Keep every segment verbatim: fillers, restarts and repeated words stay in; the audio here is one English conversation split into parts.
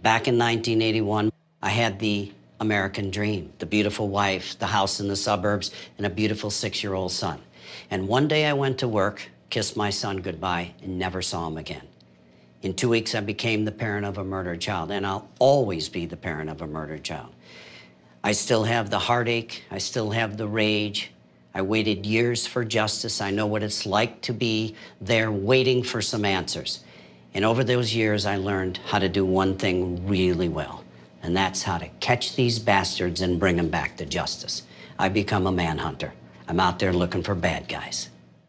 Back in nineteen eighty-one, I had the American dream, the beautiful wife, the house in the suburbs, and a beautiful six-year-old son. And one day I went to work, kissed my son goodbye, and never saw him again. In two weeks, I became the parent of a murdered child, and I'll always be the parent of a murdered child. I still have the heartache, I still have the rage. I waited years for justice. I know what it's like to be there waiting for some answers. And over those years, I learned how to do one thing really well, and that's how to catch these bastards and bring them back to justice. I become a manhunter. I'm out there looking for bad guys.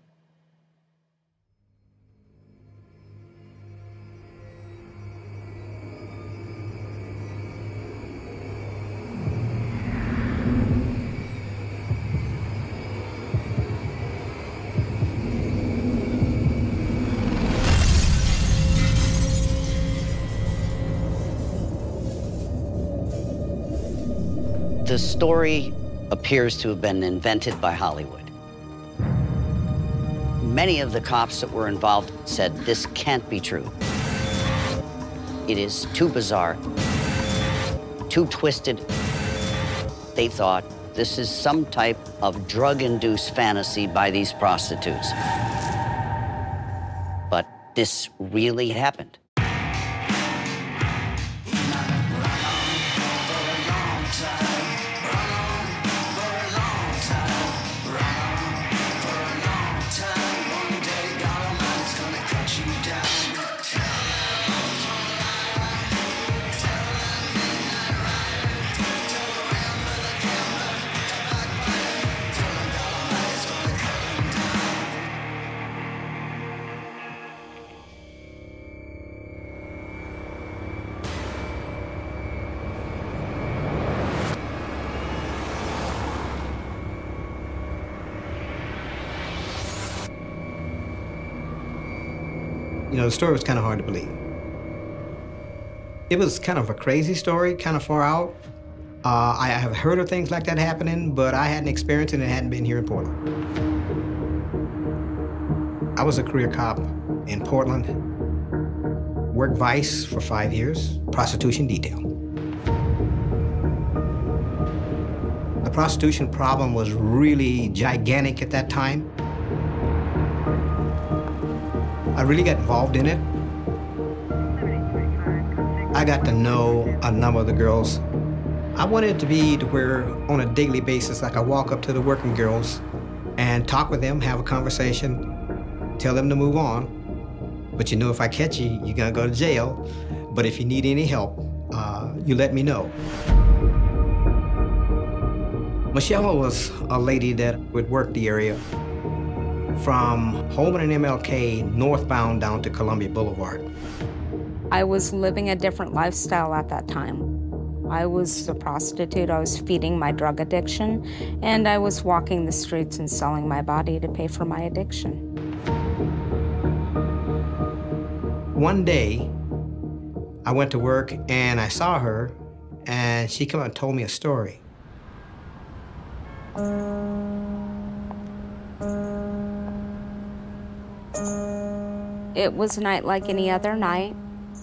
The story appears to have been invented by Hollywood. Many of the cops that were involved said this can't be true. It is too bizarre, too twisted. They thought this is some type of drug-induced fantasy by these prostitutes. But this really happened. You know, the story was kind of hard to believe. It was kind of a crazy story, kind of far out. Uh, I have heard of things like that happening, but I hadn't experienced it and it hadn't been here in Portland. I was a career cop in Portland, worked Vice for five years, prostitution detail. The prostitution problem was really gigantic at that time. I really got involved in it. I got to know a number of the girls. I wanted it to be to where on a daily basis I could walk up to the working girls and talk with them, have a conversation, tell them to move on. But you know, if I catch you, you're gonna go to jail. But if you need any help, uh, you let me know. Michelle was a lady that would work the area from Holman and M L K northbound down to Columbia Boulevard. I was living a different lifestyle at that time. I was a prostitute, I was feeding my drug addiction, and I was walking the streets and selling my body to pay for my addiction. One day, I went to work and I saw her, and she came up and told me a story. It was a night like any other night.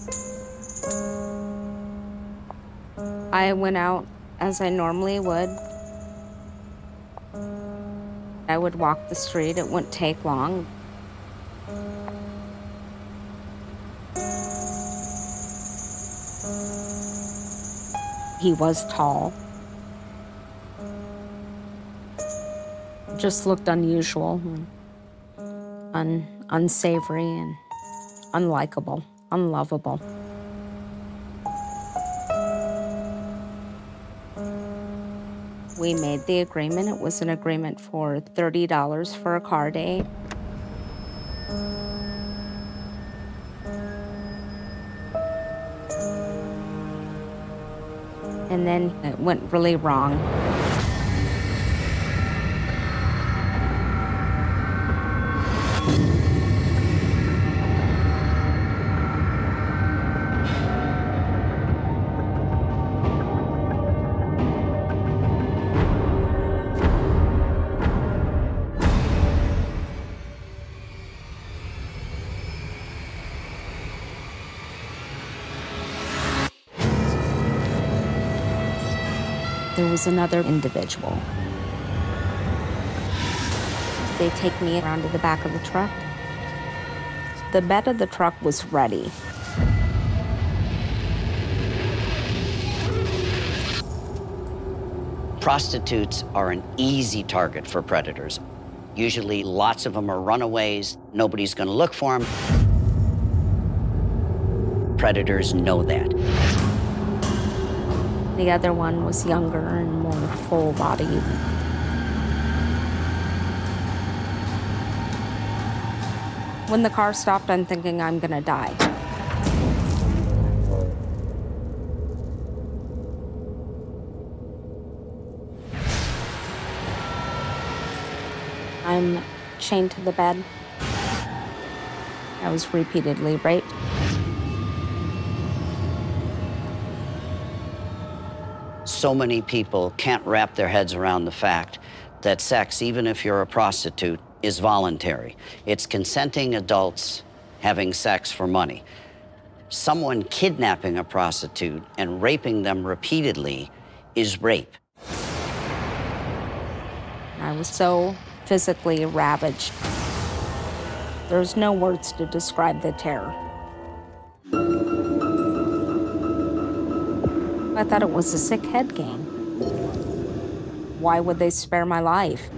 I went out as I normally would. I would walk the street, it wouldn't take long. He was tall. Just looked unusual, un unsavory and unlikable, unlovable. We made the agreement. It was an agreement for thirty dollars for a car date. And then it went really wrong. there was another individual. They take me around to the back of the truck. The bed of the truck was ready. Prostitutes are an easy target for predators. Usually lots of them are runaways. Nobody's going to look for them. Predators know that. The other one was younger and more full-bodied. When the car stopped, I'm thinking I'm gonna die. I'm chained to the bed. I was repeatedly raped. So many people can't wrap their heads around the fact that sex, even if you're a prostitute, is voluntary. It's consenting adults having sex for money. Someone kidnapping a prostitute and raping them repeatedly is rape. I was so physically ravaged. There's no words to describe the terror. I thought it was a sick head game. Why would they spare my life?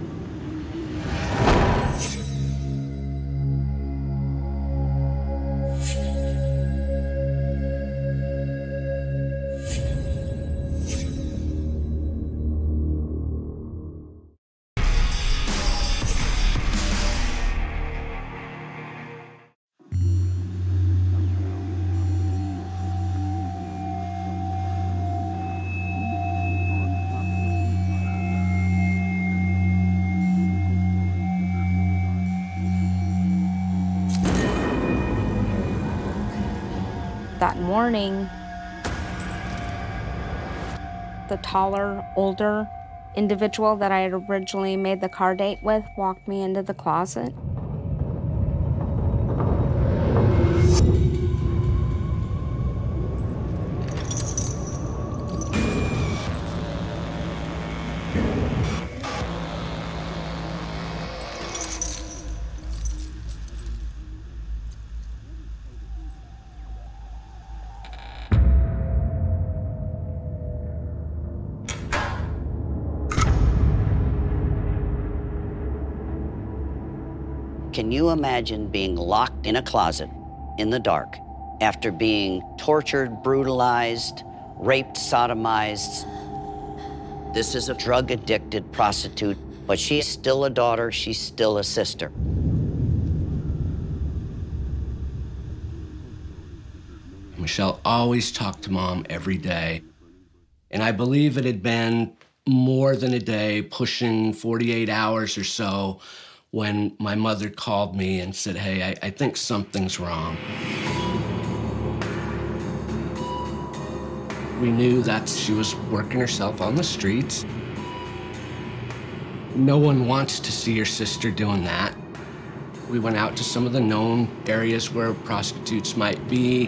That morning, the taller, older individual that I had originally made the car date with walked me into the closet. Can you imagine being locked in a closet in the dark after being tortured, brutalized, raped, sodomized? This is a drug-addicted prostitute, but she's still a daughter, she's still a sister. Michelle always talked to Mom every day. And I believe it had been more than a day, pushing forty-eight hours or so, when my mother called me and said, hey, I, I think something's wrong. We knew that she was working herself on the streets. No one wants to see your sister doing that. We went out to some of the known areas where prostitutes might be.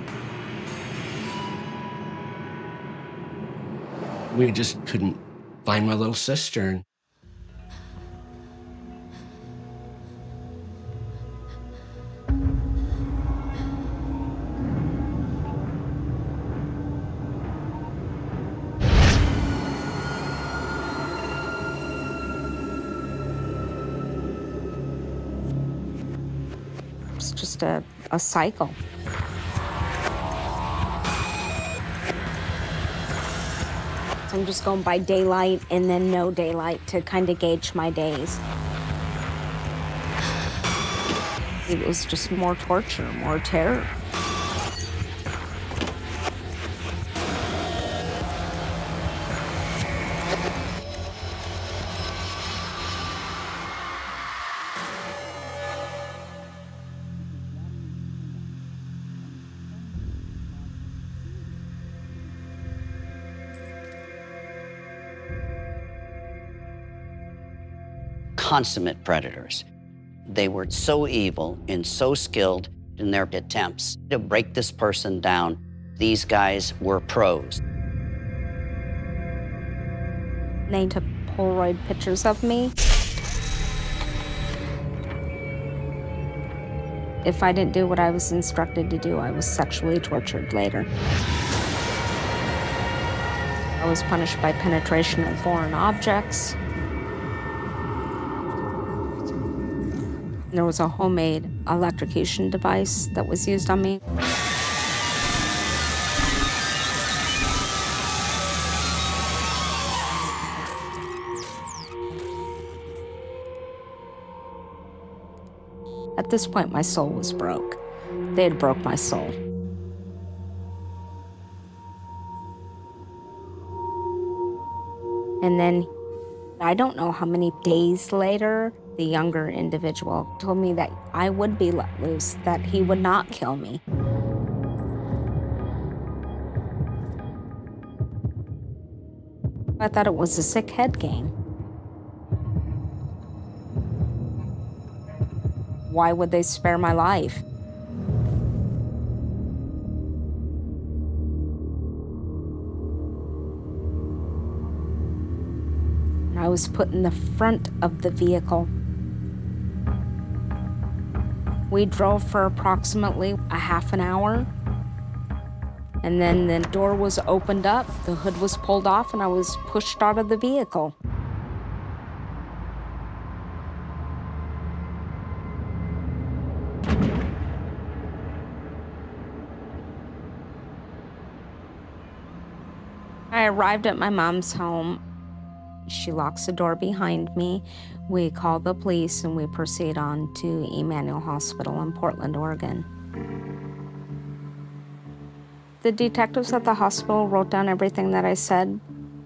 We just couldn't find my little sister. It's just a, a cycle. So I'm just going by daylight and then no daylight to kind of gauge my days. It was just more torture, more terror. Consummate predators. They were so evil and so skilled in their attempts to break this person down. These guys were pros. They took Polaroid pictures of me. If I didn't do what I was instructed to do, I was sexually tortured later. I was punished by penetration of foreign objects. There was a homemade electrocution device that was used on me. At this point, my soul was broke. They had broke my soul. And then, I don't know how many days later, the younger individual told me that I would be let loose, that he would not kill me. I thought it was a sick head game. Why would they spare my life? I was put in the front of the vehicle. We drove for approximately a half an hour, and then the door was opened up, the hood was pulled off, and I was pushed out of the vehicle. I arrived at my mom's home. She locks the door behind me. We call the police and we proceed on to Emmanuel Hospital in Portland, Oregon. The detectives at the hospital wrote down everything that I said.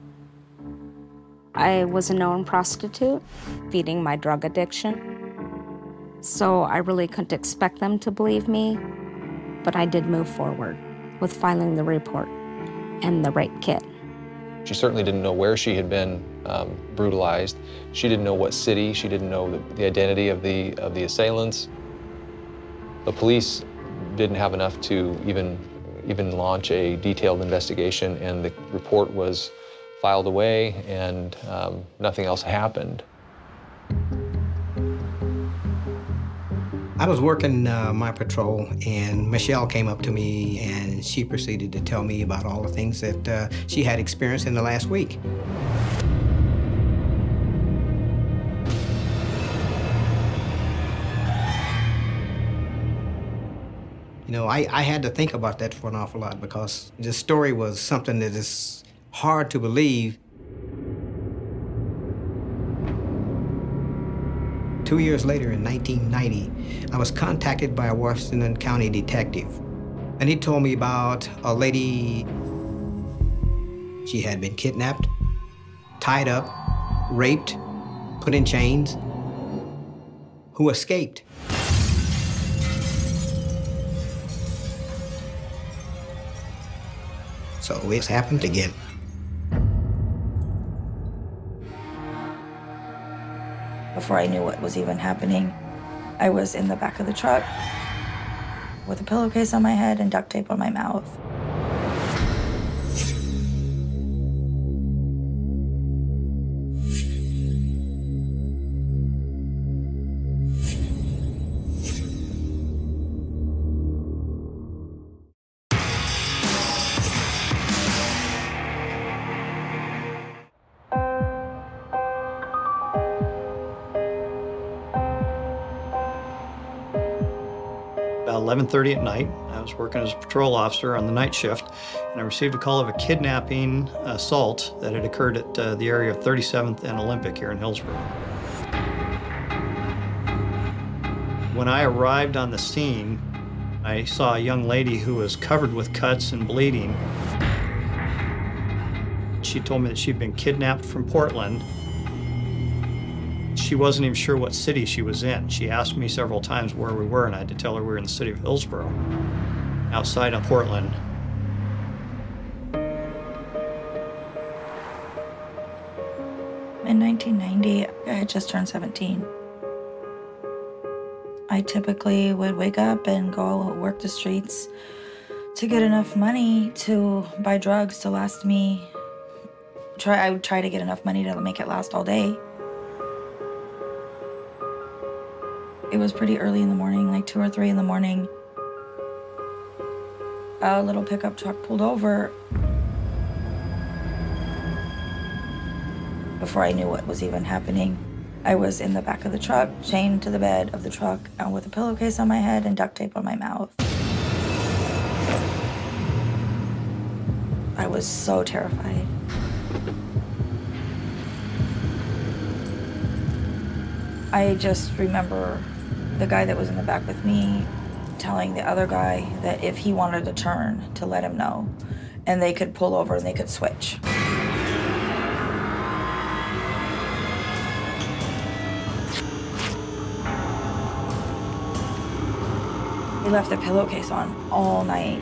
I was a known prostitute, feeding my drug addiction. So I really couldn't expect them to believe me, but I did move forward with filing the report and the rape kit. She certainly didn't know where she had been um, brutalized. She didn't know what city. She didn't know the, the identity of the, of the assailants. The police didn't have enough to even, even launch a detailed investigation, and the report was filed away, and um, nothing else happened. I was working uh, my patrol, and Michelle came up to me, and she proceeded to tell me about all the things that uh, she had experienced in the last week. You know, I, I had to think about that for an awful lot, because the story was something that is hard to believe. Two years later, in nineteen ninety, I was contacted by a Washington County detective, and he told me about a lady. She had been kidnapped, tied up, raped, put in chains, who escaped. So it's happened again. Before I knew what was even happening, I was in the back of the truck with a pillowcase on my head and duct tape on my mouth. About eleven thirty at night, I was working as a patrol officer on the night shift, and I received a call of a kidnapping assault that had occurred at uh, the area of thirty-seventh and Olympic here in Hillsborough. When I arrived on the scene, I saw a young lady who was covered with cuts and bleeding. She told me that she'd been kidnapped from Portland. She wasn't even sure what city she was in. She asked me several times where we were, and I had to tell her we were in the city of Hillsborough, outside of Portland. In nineteen ninety, I had just turned seventeen. I typically would wake up and go work the streets to get enough money to buy drugs to last me try, I would try to get enough money to make it last all day. It was pretty early in the morning, like two or three in the morning. A little pickup truck pulled over. Before I knew what was even happening, I was in the back of the truck, chained to the bed of the truck, and with a pillowcase on my head and duct tape on my mouth. I was so terrified. I just remember the guy that was in the back with me telling the other guy that if he wanted to turn, to let him know, and they could pull over and they could switch. He left the pillowcase on all night.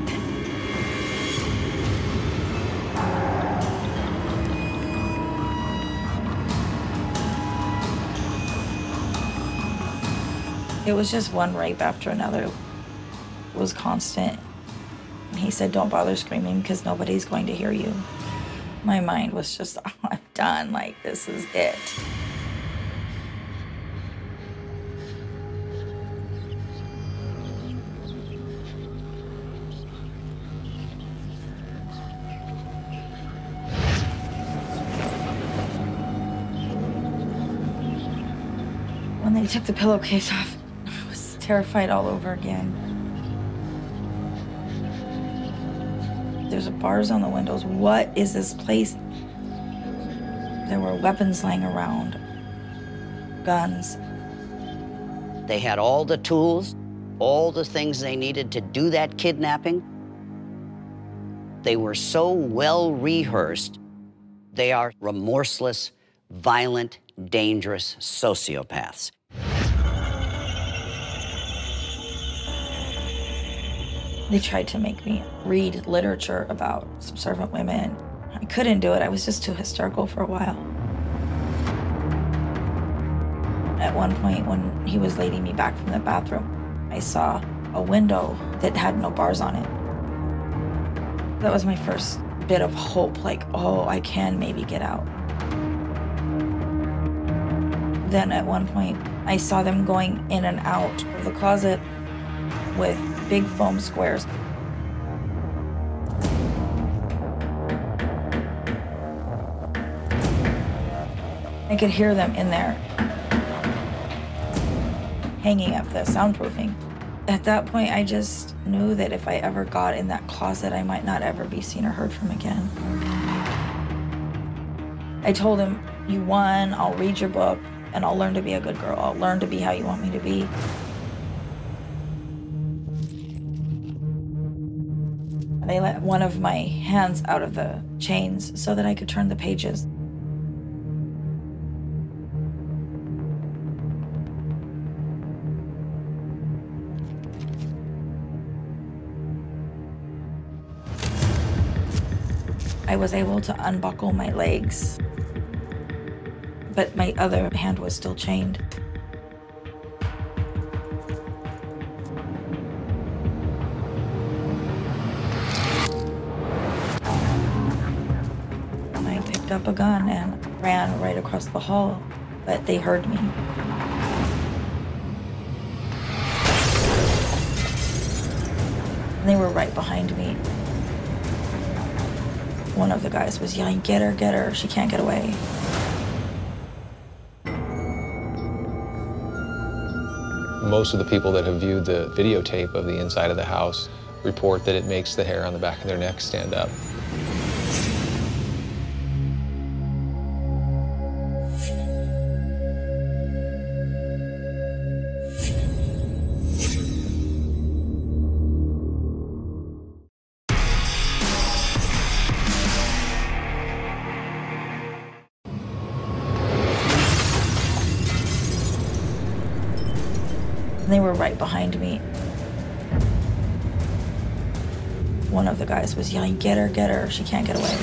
It was just one rape after another. It was constant. He said, don't bother screaming because nobody's going to hear you. My mind was just, oh, I'm done. Like, this is it. When they took the pillowcase off, I was terrified all over again. There's bars on the windows. What is this place? There were weapons laying around, guns. They had all the tools, all the things they needed to do that kidnapping. They were so well rehearsed. They are remorseless, violent, dangerous sociopaths. They tried to make me read literature about subservient women. I couldn't do it. I was just too hysterical for a while. At one point, when he was leading me back from the bathroom, I saw a window that had no bars on it. That was my first bit of hope, like, oh, I can maybe get out. Then at one point, I saw them going in and out of the closet with big foam squares. I could hear them in there, hanging up the soundproofing. At that point, I just knew that if I ever got in that closet, I might not ever be seen or heard from again. I told him, you won, I'll read your book, and I'll learn to be a good girl. I'll learn to be how you want me to be. They let one of my hands out of the chains so that I could turn the pages. I was able to unbuckle my legs, but my other hand was still chained. I picked up a gun and ran right across the hall, but they heard me. And they were right behind me. One of the guys was yelling, "Get her, get her, she can't get away." Most of the people that have viewed the videotape of the inside of the house report that it makes the hair on the back of their neck stand up. And they were right behind me. One of the guys was yelling, "Get her, get her, she can't get away."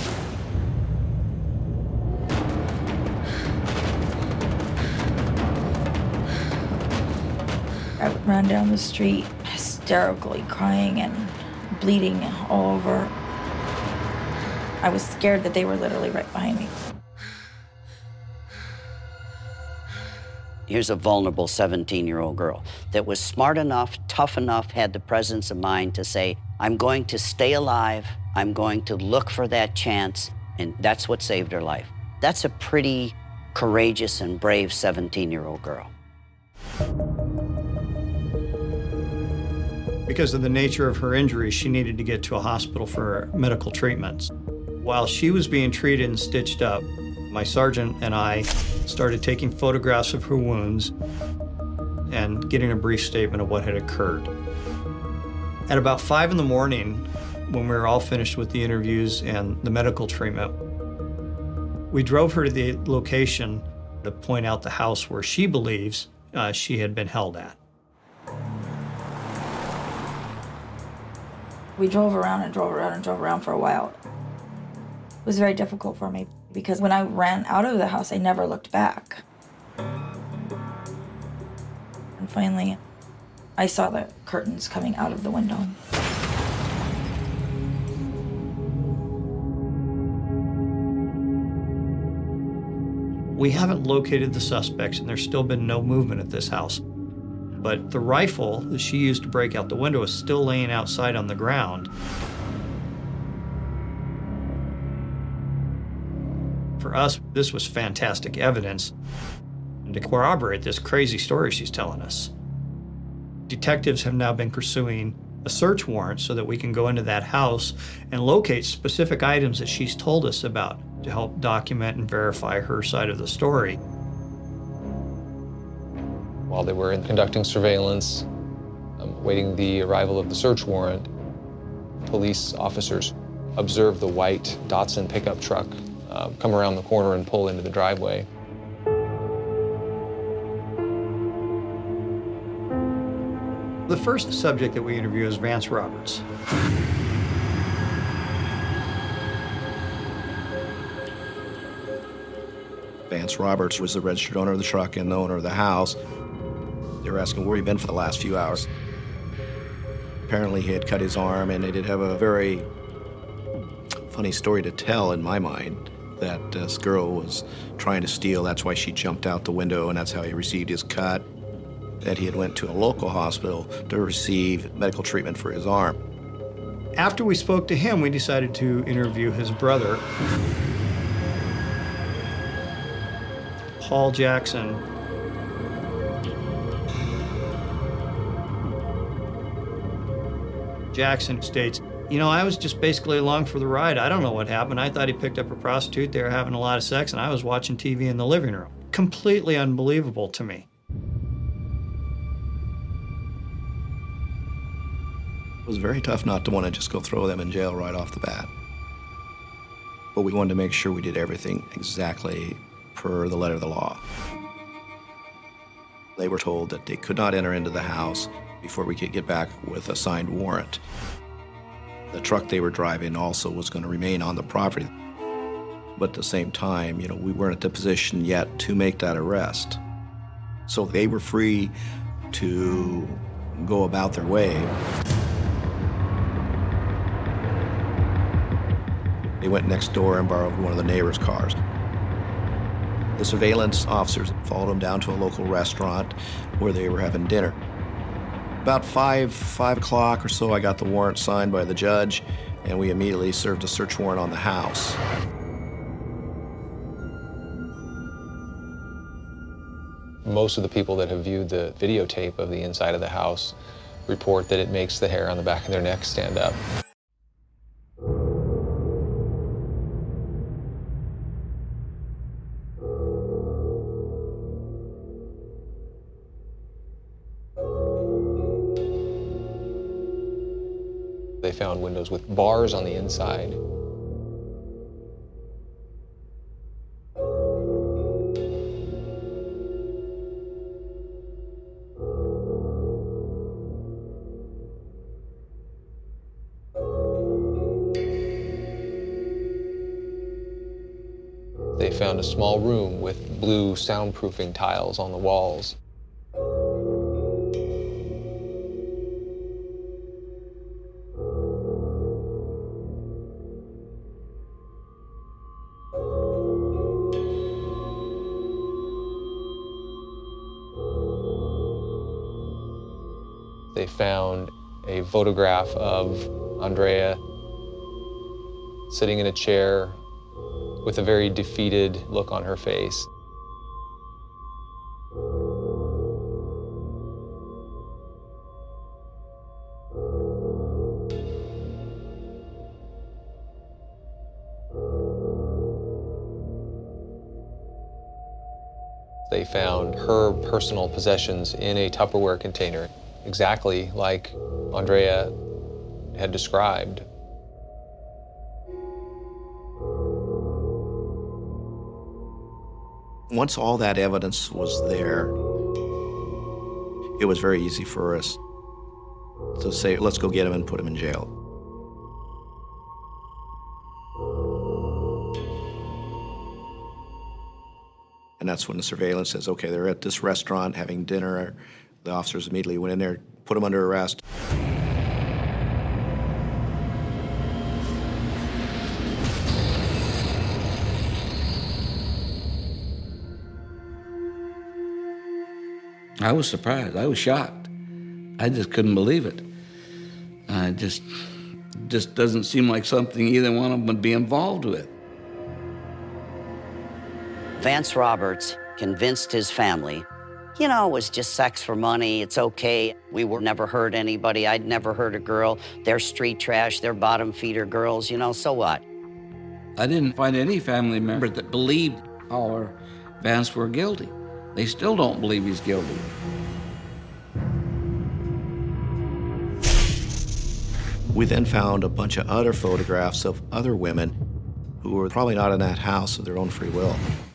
I ran down the street, hysterically crying and bleeding all over. I was scared that they were literally right behind me. Here's a vulnerable seventeen-year-old girl that was smart enough, tough enough, had the presence of mind to say, I'm going to stay alive, I'm going to look for that chance, and that's what saved her life. That's a pretty courageous and brave seventeen-year-old girl. Because of the nature of her injuries, she needed to get to a hospital for medical treatments. While she was being treated and stitched up, my sergeant and I started taking photographs of her wounds and getting a brief statement of what had occurred. At about five in the morning, when we were all finished with the interviews and the medical treatment, we drove her to the location to point out the house where she believes uh, she had been held at. We drove around and drove around and drove around for a while. It was very difficult for me because when I ran out of the house, I never looked back. And finally, I saw the curtains coming out of the window. We haven't located the suspects, and there's still been no movement at this house. But the rifle that she used to break out the window is still laying outside on the ground. For us, this was fantastic evidence to corroborate this crazy story she's telling us. Detectives have now been pursuing a search warrant so that we can go into that house and locate specific items that she's told us about to help document and verify her side of the story. While they were in conducting surveillance, um, waiting the arrival of the search warrant, police officers observed the white Datsun pickup truck uh, come around the corner and pull into the driveway. The first subject that we interview is Vance Roberts. Vance Roberts was the registered owner of the truck and the owner of the house. They were asking where he'd been for the last few hours. Apparently he had cut his arm, and they did have a very funny story to tell in my mind, that this girl was trying to steal. That's why she jumped out the window, and that's how he received his cut. That he had went to a local hospital to receive medical treatment for his arm. After we spoke to him, we decided to interview his brother, Paul Jackson. Jackson states, you know, I was just basically along for the ride. I don't know what happened. I thought he picked up a prostitute. They were having a lot of sex, and I was watching T V in the living room. Completely unbelievable to me. It was very tough not to want to just go throw them in jail right off the bat. But we wanted to make sure we did everything exactly per the letter of the law. They were told that they could not enter into the house before we could get back with a signed warrant. The truck they were driving also was going to remain on the property. But at the same time, you know, we weren't in the position yet to make that arrest. So they were free to go about their way. They went next door and borrowed one of the neighbors' cars. The surveillance officers followed them down to a local restaurant where they were having dinner. About five, five o'clock or so, I got the warrant signed by the judge, and we immediately served a search warrant on the house. Most of the people that have viewed the videotape of the inside of the house report that it makes the hair on the back of their neck stand up. They found windows with bars on the inside. They found a small room with blue soundproofing tiles on the walls. They found a photograph of Andrea sitting in a chair with a very defeated look on her face. They found her personal possessions in a Tupperware container, exactly like Andrea had described. Once all that evidence was there, it was very easy for us to say, let's go get him and put him in jail. And that's when the surveillance says, okay, they're at this restaurant having dinner. The officers immediately went in there, put them under arrest. I was surprised. I was shocked. I just couldn't believe it. I just, just doesn't seem like something either one of them would be involved with. Vance Roberts convinced his family, you know, it was just sex for money, it's okay. We were never hurt anybody, I'd never hurt a girl. They're street trash, they're bottom feeder girls, you know, so what? I didn't find any family member that believed Hall or Vance were guilty. They still don't believe he's guilty. We then found a bunch of other photographs of other women who were probably not in that house of their own free will.